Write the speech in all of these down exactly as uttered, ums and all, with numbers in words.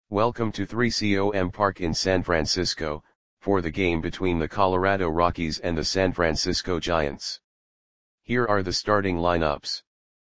Welcome to three C O M Park in San Francisco, for the game between the Colorado Rockies and the San Francisco Giants. Here are the starting lineups.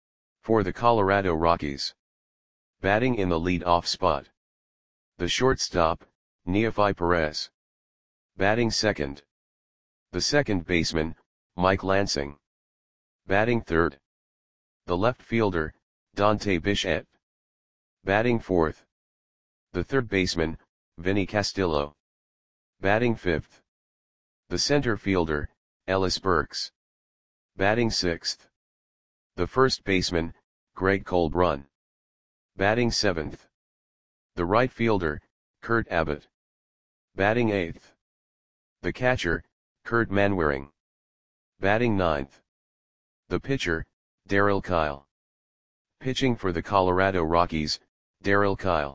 For the Colorado Rockies. Batting in the lead-off spot. The shortstop, Neofi Perez. Batting second. The second baseman, Mike Lansing. Batting third. The left fielder, Dante Bichette. Batting fourth. The third baseman, Vinny Castillo. Batting fifth. The center fielder, Ellis Burks. Batting sixth. The first baseman, Greg Colbrunn. Batting seventh. The right fielder, Kurt Abbott. Batting eighth. The catcher, Kurt Manwaring. Batting ninth. The pitcher, Darryl Kile. Pitching for the Colorado Rockies, Darryl Kile.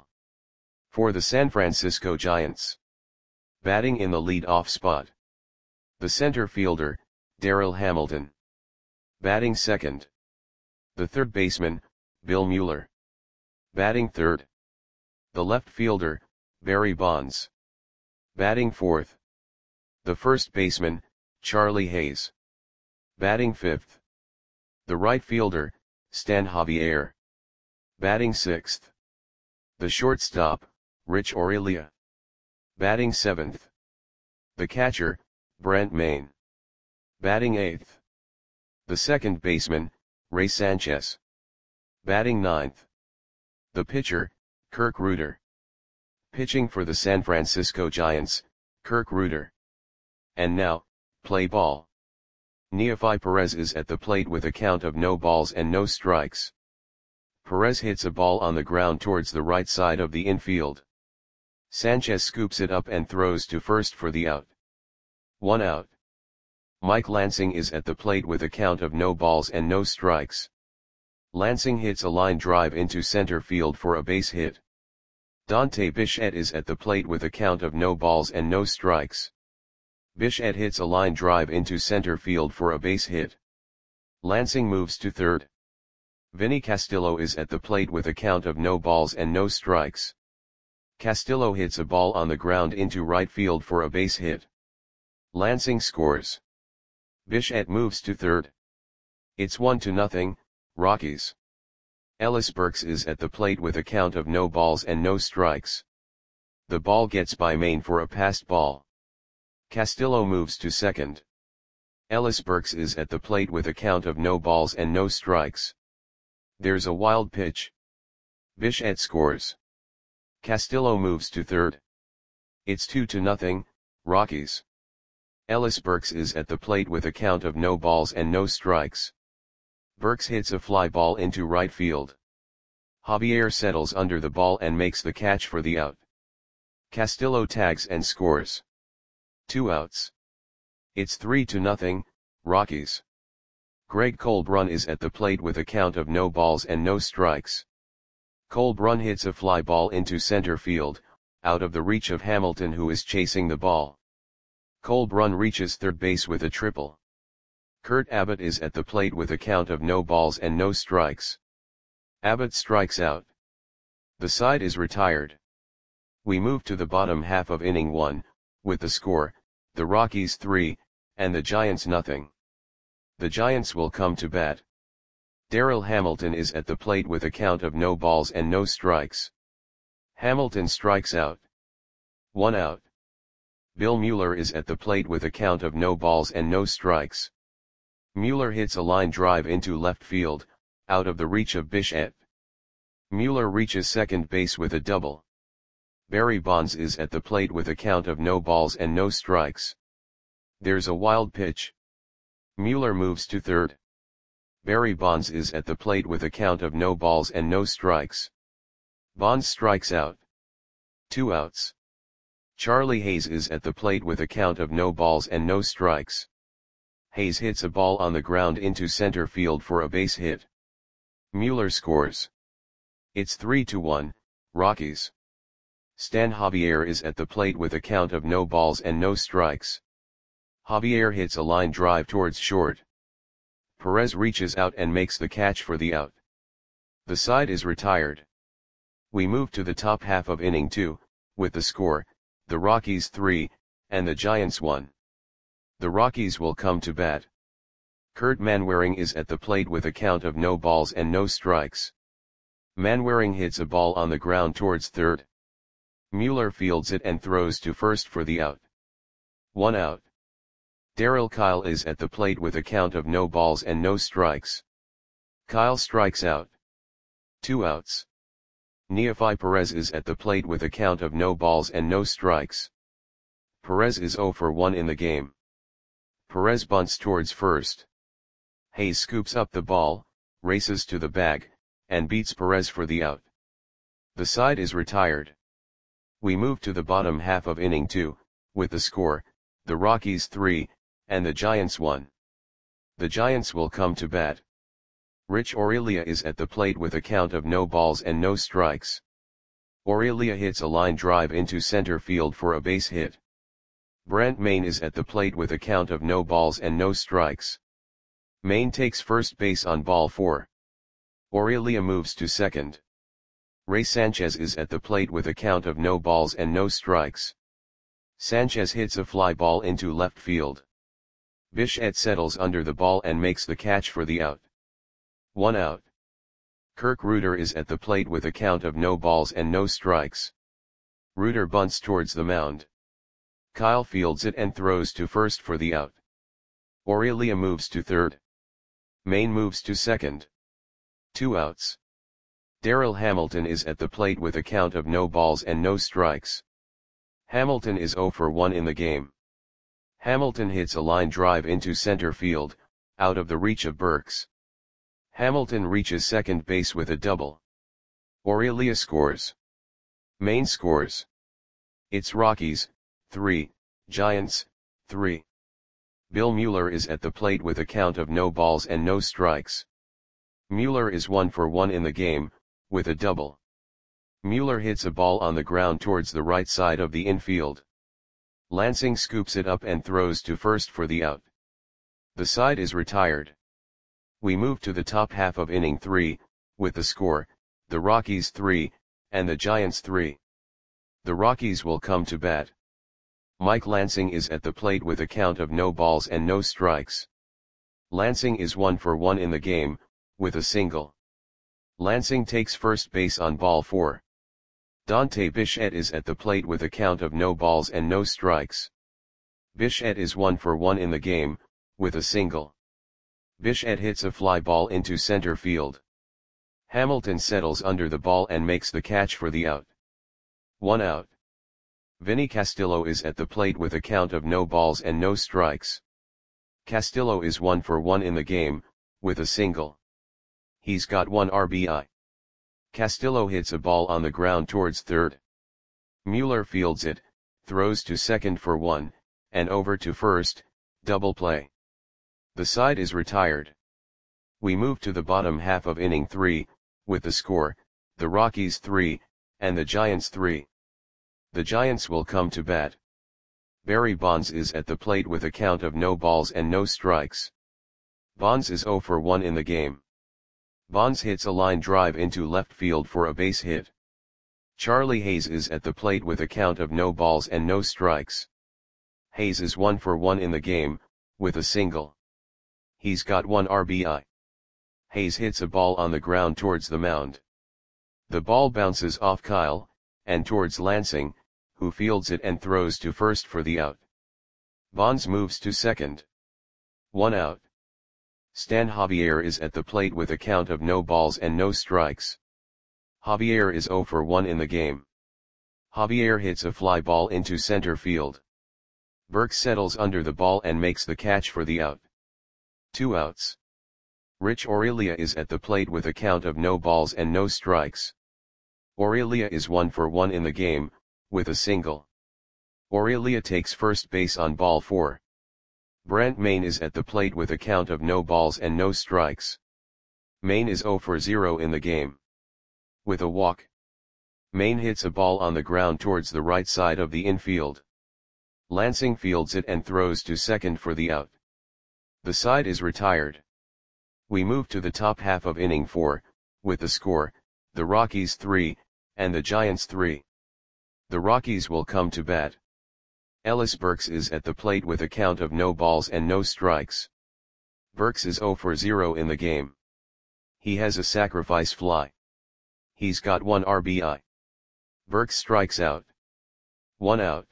For the San Francisco Giants. Batting in the lead-off spot. The center fielder, Darryl Hamilton. Batting second. The third baseman, Bill Mueller. Batting third. The left fielder, Barry Bonds. Batting fourth. The first baseman, Charlie Hayes. Batting fifth. The right fielder, Stan Javier. Batting sixth. The shortstop, Rich Aurelia. Batting seventh. The catcher, Brent Maine. Batting eighth. The second baseman, Ray Sanchez. Batting ninth. The pitcher, Kirk Rueter. Pitching for the San Francisco Giants, Kirk Rueter. And now, play ball. Neofi Perez is at the plate with a count of no balls and no strikes. Perez hits a ball on the ground towards the right side of the infield. Sanchez scoops it up and throws to first for the out. One out. Mike Lansing is at the plate with a count of no balls and no strikes. Lansing hits a line drive into center field for a base hit. Dante Bichette is at the plate with a count of no balls and no strikes. Bichette hits a line drive into center field for a base hit. Lansing moves to third. Vinny Castillo is at the plate with a count of no balls and no strikes. Castillo hits a ball on the ground into right field for a base hit. Lansing scores. Bichette moves to third. It's one to nothing, Rockies. Ellis Burks is at the plate with a count of no balls and no strikes. The ball gets by Maine for a passed ball. Castillo moves to second. Ellis Burks is at the plate with a count of no balls and no strikes. There's a wild pitch. Bichette scores. Castillo moves to third. It's two to nothing, Rockies. Ellis Burks is at the plate with a count of no balls and no strikes. Burks hits a fly ball into right field. Javier settles under the ball and makes the catch for the out. Castillo tags and scores. Two outs. It's three to nothing, Rockies. Greg Colbrunn is at the plate with a count of no balls and no strikes. Colbrunn hits a fly ball into center field, out of the reach of Hamilton who is chasing the ball. Colbrunn reaches third base with a triple. Kurt Abbott is at the plate with a count of no balls and no strikes. Abbott strikes out. The side is retired. We move to the bottom half of inning one, with the score, the Rockies three, and the Giants nothing. The Giants will come to bat. Darryl Hamilton is at the plate with a count of no balls and no strikes. Hamilton strikes out. One out. Bill Mueller is at the plate with a count of no balls and no strikes. Mueller hits a line drive into left field, out of the reach of Bichette. Mueller reaches second base with a double. Barry Bonds is at the plate with a count of no balls and no strikes. There's a wild pitch. Mueller moves to third. Barry Bonds is at the plate with a count of no balls and no strikes. Bonds strikes out. Two outs. Charlie Hayes is at the plate with a count of no balls and no strikes. Hayes hits a ball on the ground into center field for a base hit. Mueller scores. It's three to one, Rockies. Stan Javier is at the plate with a count of no balls and no strikes. Javier hits a line drive towards short. Perez reaches out and makes the catch for the out. The side is retired. We move to the top half of inning two, with the score, the Rockies three, and the Giants one. The Rockies will come to bat. Kurt Manwaring is at the plate with a count of no balls and no strikes. Manwaring hits a ball on the ground towards third. Mueller fields it and throws to first for the out. One out. Darryl Kile is at the plate with a count of no balls and no strikes. Kile strikes out. Two outs. Neefi Perez is at the plate with a count of no balls and no strikes. Perez is zero for one in the game. Perez bunts towards first. Hayes scoops up the ball, races to the bag, and beats Perez for the out. The side is retired. We move to the bottom half of inning two, with the score, the Rockies three, and the Giants one. The Giants will come to bat. Rich Aurelia is at the plate with a count of no balls and no strikes. Aurelia hits a line drive into center field for a base hit. Brant Main is at the plate with a count of no balls and no strikes. Main takes first base on ball four. Aurelia moves to second. Ray Sanchez is at the plate with a count of no balls and no strikes. Sanchez hits a fly ball into left field. Bichette settles under the ball and makes the catch for the out. One out. Kirk Reuter is at the plate with a count of no balls and no strikes. Reuter bunts towards the mound. Kile fields it and throws to first for the out. Aurelia moves to third. Main moves to second. Two outs. Darryl Hamilton is at the plate with a count of no balls and no strikes. Hamilton is zero for one in the game. Hamilton hits a line drive into center field, out of the reach of Burks. Hamilton reaches second base with a double. Aurelia scores. Main scores. It's Rockies, three, Giants, three. Bill Mueller is at the plate with a count of no balls and no strikes. Mueller is one for one in the game, with a double. Mueller hits a ball on the ground towards the right side of the infield. Lansing scoops it up and throws to first for the out. The side is retired. We move to the top half of inning three, with the score, the Rockies three, and the Giants three. The Rockies will come to bat. Mike Lansing is at the plate with a count of no balls and no strikes. Lansing is one for one in the game, with a single. Lansing takes first base on ball four. Dante Bichette is at the plate with a count of no balls and no strikes. Bichette is one for one in the game, with a single. Bichette hits a fly ball into center field. Hamilton settles under the ball and makes the catch for the out. One out. Vinny Castillo is at the plate with a count of no balls and no strikes. Castillo is one for one in the game, with a single. He's got one R B I. Castillo hits a ball on the ground towards third. Mueller fields it, throws to second for one, and over to first, double play. The side is retired. We move to the bottom half of inning three, with the score, the Rockies three, and the Giants three. The Giants will come to bat. Barry Bonds is at the plate with a count of no balls and no strikes. Bonds is zero for one in the game. Bonds hits a line drive into left field for a base hit. Charlie Hayes is at the plate with a count of no balls and no strikes. Hayes is one for one in the game, with a single. He's got one R B I. Hayes hits a ball on the ground towards the mound. The ball bounces off Kile, and towards Lansing, who fields it and throws to first for the out. Bonds moves to second. One out. Stan Javier is at the plate with a count of no balls and no strikes. Javier is zero for one in the game. Javier hits a fly ball into center field. Burks settles under the ball and makes the catch for the out. Two outs. Rich Aurelia is at the plate with a count of no balls and no strikes. Aurelia is one for one in the game, with a single. Aurelia takes first base on ball four. Brant Main is at the plate with a count of no balls and no strikes. Main is zero for zero in the game. With a walk. Main hits a ball on the ground towards the right side of the infield. Lansing fields it and throws to second for the out. The side is retired. We move to the top half of inning four, with the score, the Rockies three, and the Giants three. The Rockies will come to bat. Ellis Burks is at the plate with a count of no balls and no strikes. Burks is zero for zero in the game. He has a sacrifice fly. He's got one R B I. Burks strikes out. One out.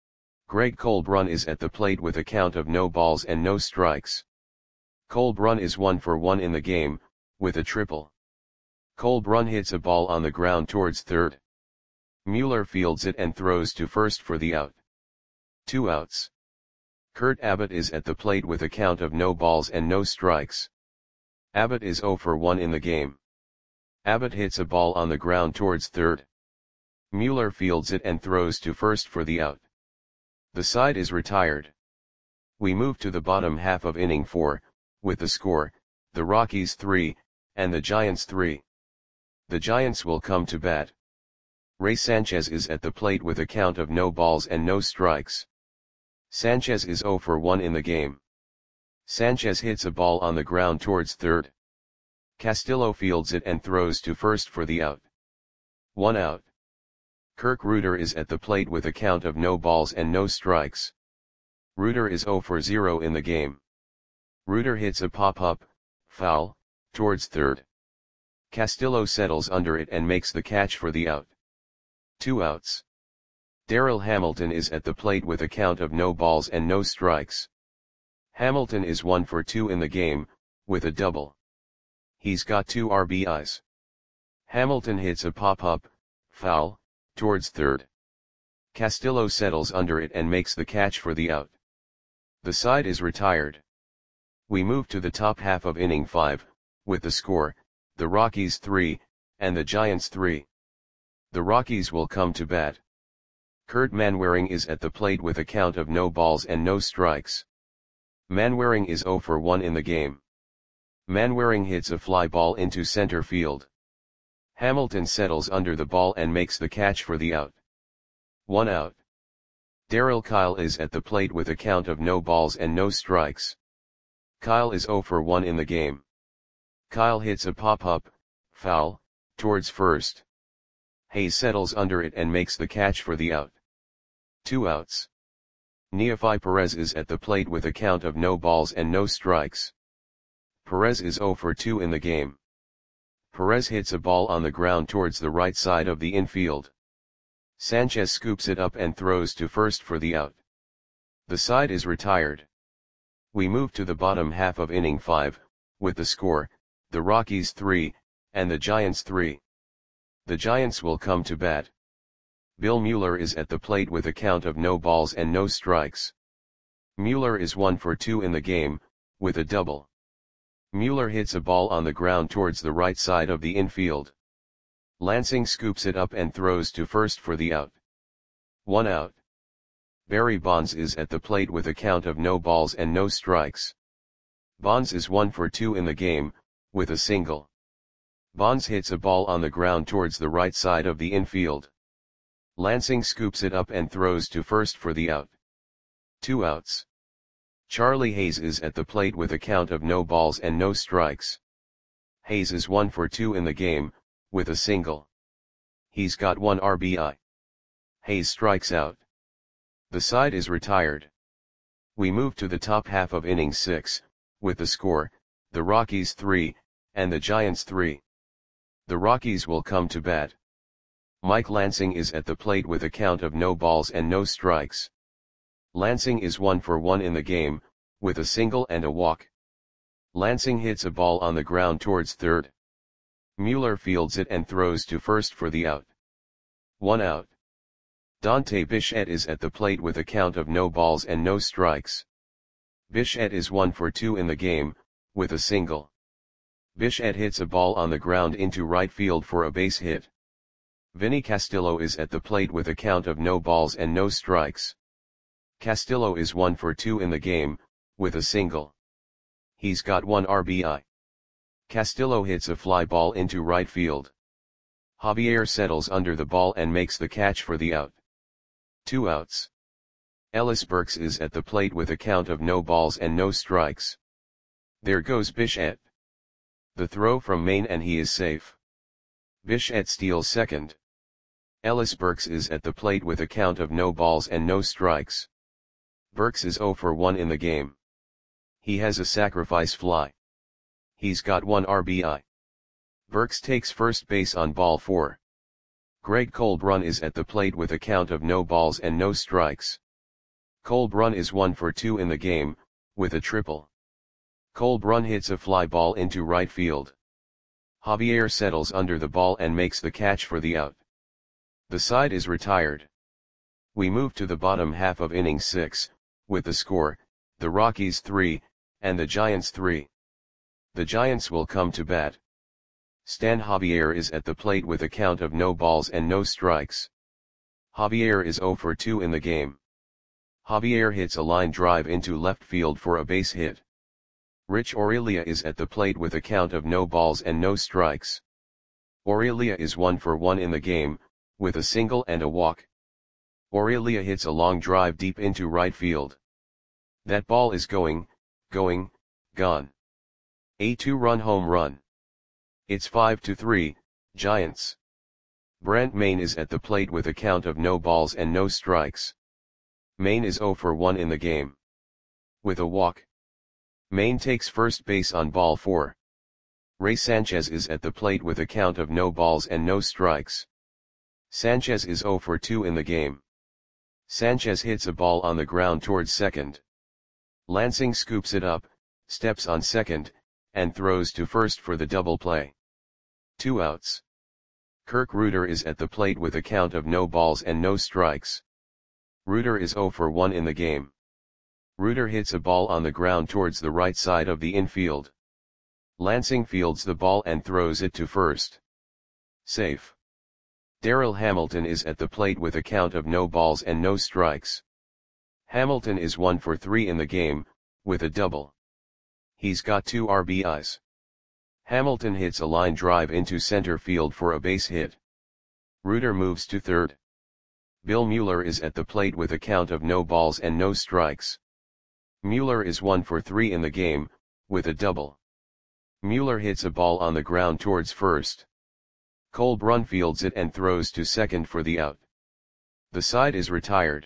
Greg Colbrun is at the plate with a count of no balls and no strikes. Colbrun is one for one in the game, with a triple. Colbrun hits a ball on the ground towards third. Mueller fields it and throws to first for the out. Two outs. Kurt Abbott is at the plate with a count of no balls and no strikes. Abbott is zero for one in the game. Abbott hits a ball on the ground towards third. Mueller fields it and throws to first for the out. The side is retired. We move to the bottom half of inning four, with the score, the Rockies three, and the Giants three. The Giants will come to bat. Ray Sanchez is at the plate with a count of no balls and no strikes. Sanchez is zero for one in the game. Sanchez hits a ball on the ground towards third. Castillo fields it and throws to first for the out. One out. Kirk Reuter is at the plate with a count of no balls and no strikes. Reuter is zero for zero in the game. Reuter hits a pop-up, foul, towards third. Castillo settles under it and makes the catch for the out. Two outs. Darryl Hamilton is at the plate with a count of no balls and no strikes. Hamilton is one for two in the game, with a double. He's got two R B Is. Hamilton hits a pop-up, foul, towards third. Castillo settles under it and makes the catch for the out. The side is retired. We move to the top half of inning five, with the score, the Rockies three, and the Giants three. The Rockies will come to bat. Kurt Manwaring is at the plate with a count of no balls and no strikes. Manwaring is zero for one in the game. Manwaring hits a fly ball into center field. Hamilton settles under the ball and makes the catch for the out. One out. Darryl Kile is at the plate with a count of no balls and no strikes. Kile is zero for one in the game. Kile hits a pop-up, foul, towards first. Hayes settles under it and makes the catch for the out. Two outs. Neefi Perez is at the plate with a count of no balls and no strikes. Perez is zero for two in the game. Perez hits a ball on the ground towards the right side of the infield. Sanchez scoops it up and throws to first for the out. The side is retired. We move to the bottom half of inning five, with the score, the Rockies three, and the Giants three. The Giants will come to bat. Bill Mueller is at the plate with a count of no balls and no strikes. Mueller is one for two in the game, with a double. Mueller hits a ball on the ground towards the right side of the infield. Lansing scoops it up and throws to first for the out. One out. Barry Bonds is at the plate with a count of no balls and no strikes. Bonds is one for two in the game, with a single. Bonds hits a ball on the ground towards the right side of the infield. Lansing scoops it up and throws to first for the out. Two outs. Charlie Hayes is at the plate with a count of no balls and no strikes. Hayes is one for two in the game, with a single. He's got one R B I. Hayes strikes out. The side is retired. We move to the top half of inning six, with the score, the Rockies three, and the Giants three. The Rockies will come to bat. Mike Lansing is at the plate with a count of no balls and no strikes. Lansing is one for one in the game, with a single and a walk. Lansing hits a ball on the ground towards third. Mueller fields it and throws to first for the out. One out. Dante Bichette is at the plate with a count of no balls and no strikes. Bichette is one for two in the game, with a single. Bichette hits a ball on the ground into right field for a base hit. Vinny Castillo is at the plate with a count of no balls and no strikes. Castillo is one for two in the game, with a single. He's got one R B I. Castillo hits a fly ball into right field. Javier settles under the ball and makes the catch for the out. Two outs. Ellis Burks is at the plate with a count of no balls and no strikes. There goes Bichette. The throw from Maine and he is safe. Bichette steals second. Ellis Burks is at the plate with a count of no balls and no strikes. Burks is zero for one in the game. He has a sacrifice fly. He's got one R B I. Burks takes first base on ball four. Greg Colbrun is at the plate with a count of no balls and no strikes. Colbrun is one for two in the game, with a triple. Colbrun hits a fly ball into right field. Javier settles under the ball and makes the catch for the out. The side is retired. We move to the bottom half of inning six, with the score, the Rockies three, and the Giants three. The Giants will come to bat. Stan Javier is at the plate with a count of no balls and no strikes. Javier is zero for two in the game. Javier hits a line drive into left field for a base hit. Rich Aurelia is at the plate with a count of no balls and no strikes. Aurelia is one for one in the game, with a single and a walk. Aurelia hits a long drive deep into right field. That ball is going, going, gone. A two-run home run. It's five to three, Giants. Brent Mayne is at the plate with a count of no balls and no strikes. Mayne is zero for one in the game. With a walk. Mayne takes first base on ball four. Ray Sanchez is at the plate with a count of no balls and no strikes. Sanchez is zero for two in the game. Sanchez hits a ball on the ground towards second. Lansing scoops it up, steps on second, and throws to first for the double play. Two outs. Kirk Reuter is at the plate with a count of no balls and no strikes. Reuter is zero for one in the game. Reuter hits a ball on the ground towards the right side of the infield. Lansing fields the ball and throws it to first. Safe. Darryl Hamilton is at the plate with a count of no balls and no strikes. Hamilton is one for three in the game, with a double. He's got two R B Is. Hamilton hits a line drive into center field for a base hit. Reuter moves to third. Bill Mueller is at the plate with a count of no balls and no strikes. Mueller is one for three in the game, with a double. Mueller hits a ball on the ground towards first. Colbrun fields it and throws to second for the out. The side is retired.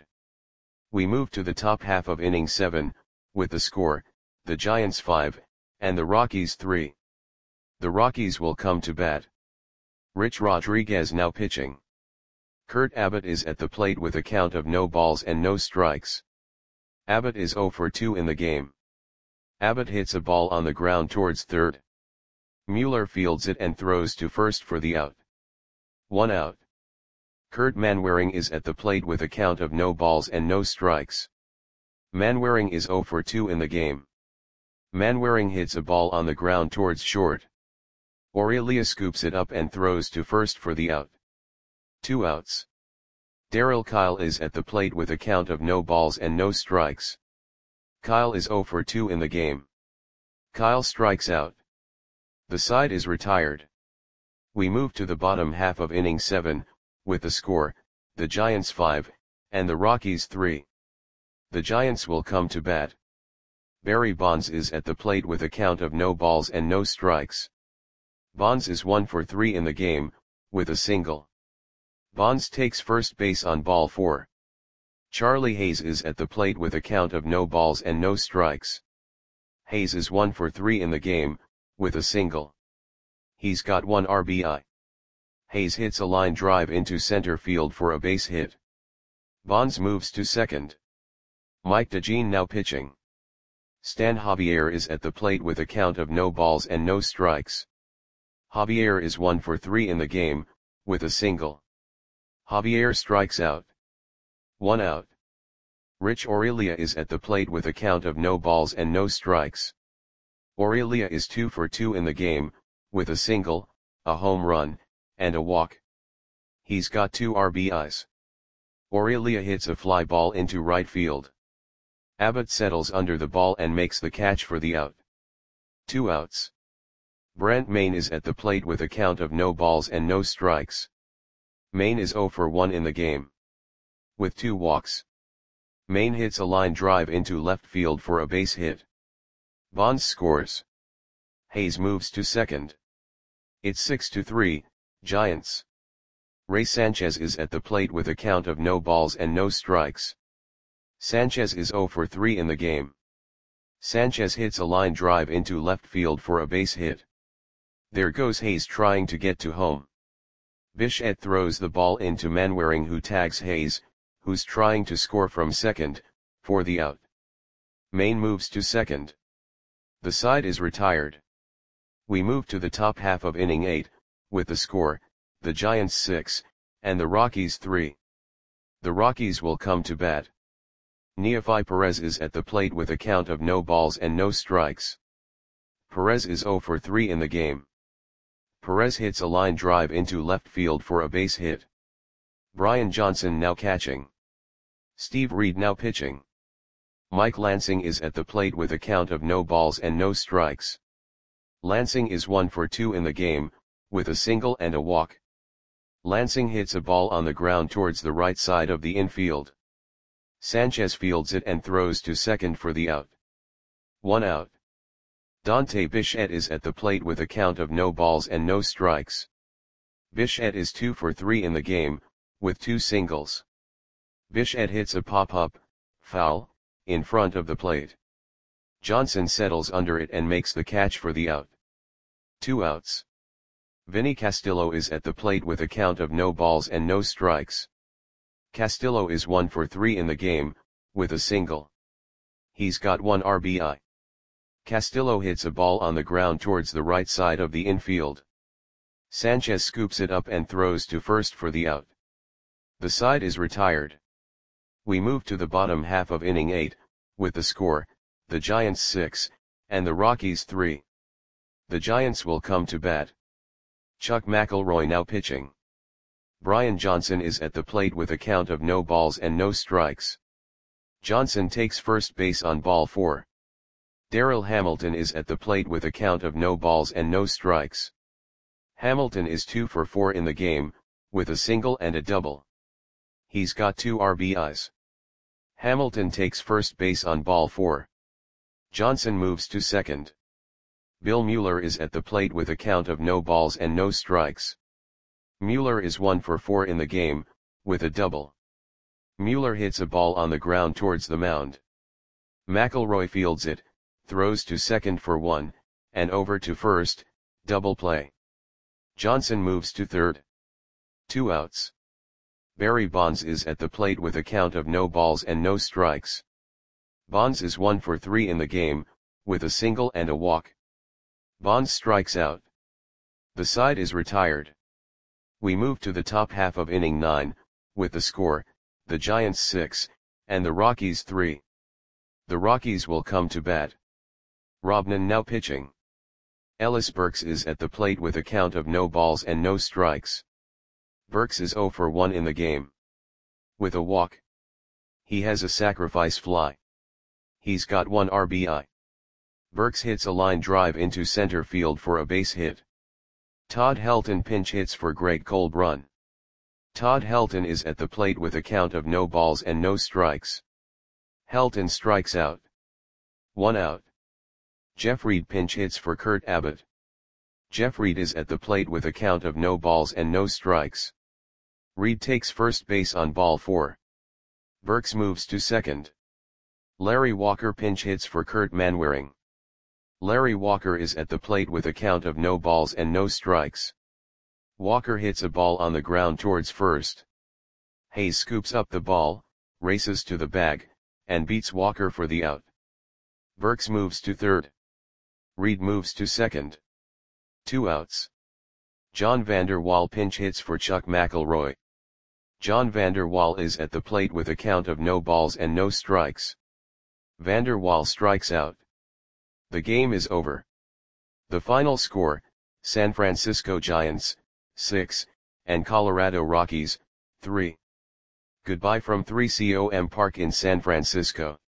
We move to the top half of inning seven, with the score, the Giants five, and the Rockies three. The Rockies will come to bat. Rich Rodriguez now pitching. Kurt Abbott is at the plate with a count of no balls and no strikes. Abbott is zero for two in the game. Abbott hits a ball on the ground towards third. Mueller fields it and throws to first for the out. One out. Kurt Manwaring is at the plate with a count of no balls and no strikes. Manwaring is zero for two in the game. Manwaring hits a ball on the ground towards short. Aurelia scoops it up and throws to first for the out. Two outs. Darryl Kyle is at the plate with a count of no balls and no strikes. Kyle is zero for two in the game. Kyle strikes out. The side is retired. We move to the bottom half of inning seven, with the score, the Giants five, and the Rockies three. The Giants will come to bat. Barry Bonds is at the plate with a count of no balls and no strikes. Bonds is one for three in the game, with a single. Bonds takes first base on ball four. Charlie Hayes is at the plate with a count of no balls and no strikes. Hayes is one for three in the game, with a single. He's got one R B I. Hayes hits a line drive into center field for a base hit. Bonds moves to second. Mike DeJean now pitching. Stan Javier is at the plate with a count of no balls and no strikes. Javier is one for three in the game, with a single. Javier strikes out. One out. Rich Aurelia is at the plate with a count of no balls and no strikes. Aurelia is two for two in the game, with a single, a home run, and a walk. He's got two R B Is. Aurelia hits a fly ball into right field. Abbott settles under the ball and makes the catch for the out. Two outs. Brent Mayne is at the plate with a count of no balls and no strikes. Mayne is zero for one in the game. With two walks. Mayne hits a line drive into left field for a base hit. Bonds scores. Hayes moves to second. It's six to three, Giants. Ray Sanchez is at the plate with a count of no balls and no strikes. Sanchez is zero for three in the game. Sanchez hits a line drive into left field for a base hit. There goes Hayes trying to get to home. Bichette throws the ball into Manwaring, who tags Hayes, who's trying to score from second, for the out. Main moves to second. The side is retired. We move to the top half of inning eight, with the score, the Giants six, and the Rockies three. The Rockies will come to bat. Neefi Perez is at the plate with a count of no balls and no strikes. Perez is zero for three in the game. Perez hits a line drive into left field for a base hit. Brian Johnson now catching. Steve Reed now pitching. Mike Lansing is at the plate with a count of no balls and no strikes. Lansing is one for two in the game, with a single and a walk. Lansing hits a ball on the ground towards the right side of the infield. Sanchez fields it and throws to second for the out. One out. Dante Bichette is at the plate with a count of no balls and no strikes. Bichette is two for three in the game, with two singles. Bichette hits a pop-up, foul, in front of the plate. Johnson settles under it and makes the catch for the out. Two outs. Vinny Castillo is at the plate with a count of no balls and no strikes. Castillo is one for three in the game, with a single. He's got one R B I. Castillo hits a ball on the ground towards the right side of the infield. Sanchez scoops it up and throws to first for the out. The side is retired. We move to the bottom half of inning eight, with the score, the Giants six, and the Rockies three. The Giants will come to bat. Chuck McElroy now pitching. Brian Johnson is at the plate with a count of no balls and no strikes. Johnson takes first base on ball four. Darryl Hamilton is at the plate with a count of no balls and no strikes. Hamilton is two for four in the game, with a single and a double. He's got two R B Is. Hamilton takes first base on ball four. Johnson moves to second. Bill Mueller is at the plate with a count of no balls and no strikes. Mueller is one for four in the game, with a double. Mueller hits a ball on the ground towards the mound. McElroy fields it, throws to second for one, and over to first, double play. Johnson moves to third. Two outs. Barry Bonds is at the plate with a count of no balls and no strikes. Bonds is one for three in the game, with a single and a walk. Bonds strikes out. The side is retired. We move to the top half of inning nine, with the score, the Giants six, and the Rockies three. The Rockies will come to bat. Robnan now pitching. Ellis Burks is at the plate with a count of no balls and no strikes. Burks is zero for one in the game. With a walk. He has a sacrifice fly. He's got one R B I. Burks hits a line drive into center field for a base hit. Todd Helton pinch hits for Greg Colbrun. Todd Helton is at the plate with a count of no balls and no strikes. Helton strikes out. One out. Jeff Reed pinch hits for Kurt Abbott. Jeff Reed is at the plate with a count of no balls and no strikes. Reed takes first base on ball four. Burks moves to second. Larry Walker pinch hits for Kurt Manwaring. Larry Walker is at the plate with a count of no balls and no strikes. Walker hits a ball on the ground towards first. Hayes scoops up the ball, races to the bag, and beats Walker for the out. Burks moves to third. Reed moves to second. Two outs. John Vander Wal pinch hits for Chuck McElroy. John Vander Wal is at the plate with a count of no balls and no strikes. Vander Wal strikes out. The game is over. The final score, San Francisco Giants, six, and Colorado Rockies, three. Goodbye from three C O M Park in San Francisco.